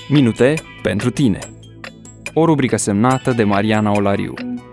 Minute pentru tine. O rubrică semnată de Mariana Olariu.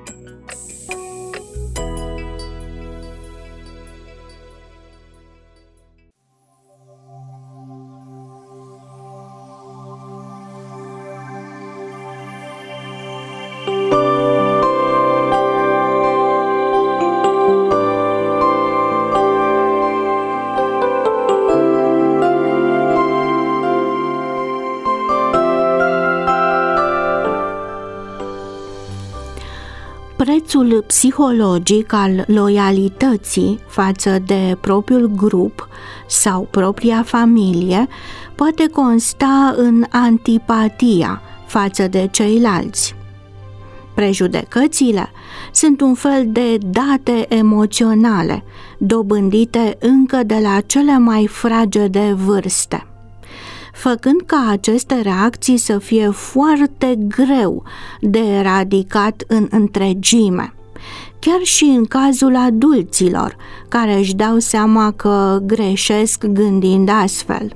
Prețul psihologic al loialității față de propriul grup sau propria familie poate consta în antipatia față de ceilalți. Prejudecățile sunt un fel de date emoționale dobândite încă de la cele mai fragede vârste, făcând ca aceste reacții să fie foarte greu de eradicat în întregime, chiar și în cazul adulților care își dau seama că greșesc gândind astfel.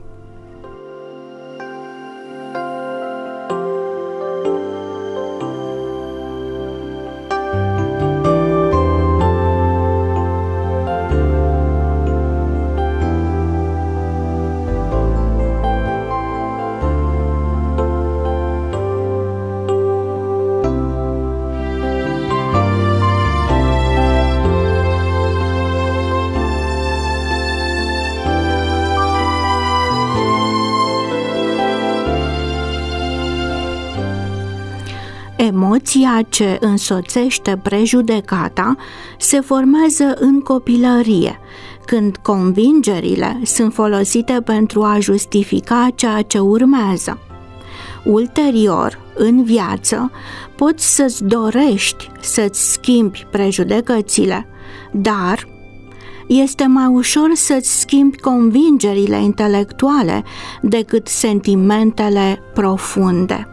Emoția ce însoțește prejudecata se formează în copilărie, când convingerile sunt folosite pentru a justifica ceea ce urmează. Ulterior, în viață, poți să-ți dorești să-ți schimbi prejudecățile, dar este mai ușor să-ți schimbi convingerile intelectuale decât sentimentele profunde.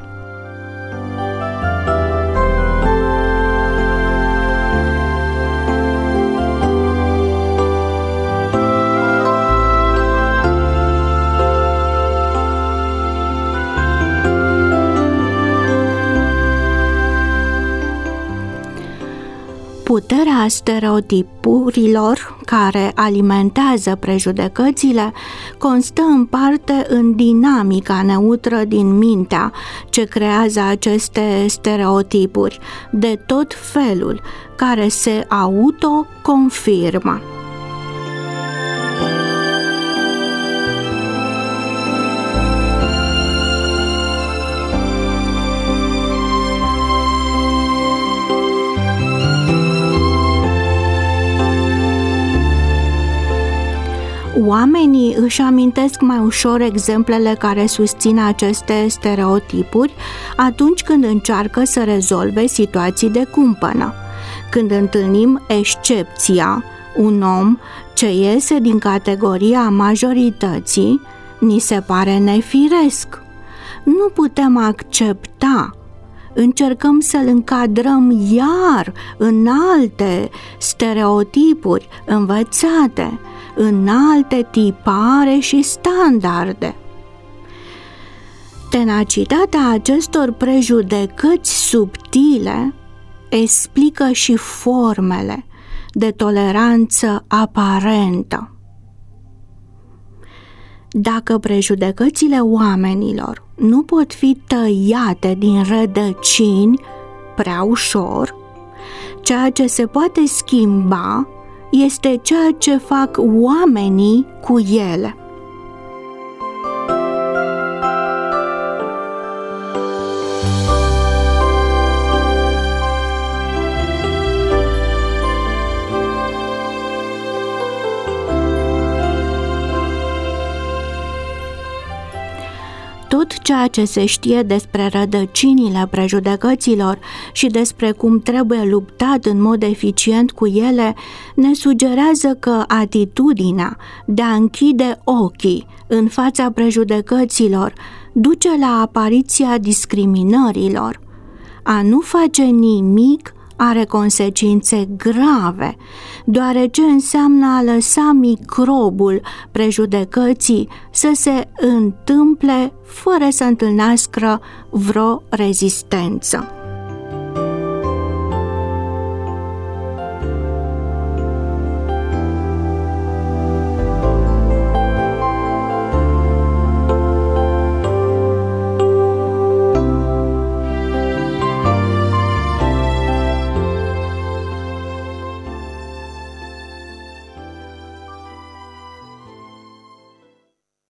Puterea stereotipurilor care alimentează prejudecățile constă în parte în dinamica neutră din mintea ce creează aceste stereotipuri de tot felul, care se autoconfirmă. Oamenii își amintesc mai ușor exemplele care susțin aceste stereotipuri atunci când încearcă să rezolve situații de cumpănă. Când întâlnim excepția, un om ce iese din categoria majorității, ni se pare nefiresc. Nu putem accepta. Încercăm să-l încadrăm iar în alte stereotipuri învățate, în alte tipare și standarde. Tenacitatea acestor prejudecăți subtile explică și formele de toleranță aparentă. Dacă prejudecățile oamenilor nu pot fi tăiate din rădăcini prea ușor, ceea ce se poate schimba este ceea ce fac oamenii cu ele. Tot ceea ce se știe despre rădăcinile prejudecăților și despre cum trebuie luptat în mod eficient cu ele ne sugerează că atitudinea de a închide ochii în fața prejudecăților duce la apariția discriminărilor. A nu face nimic are consecințe grave, deoarece înseamnă a lăsa microbul prejudecății să se întâmple fără să întâlnească vreo rezistență.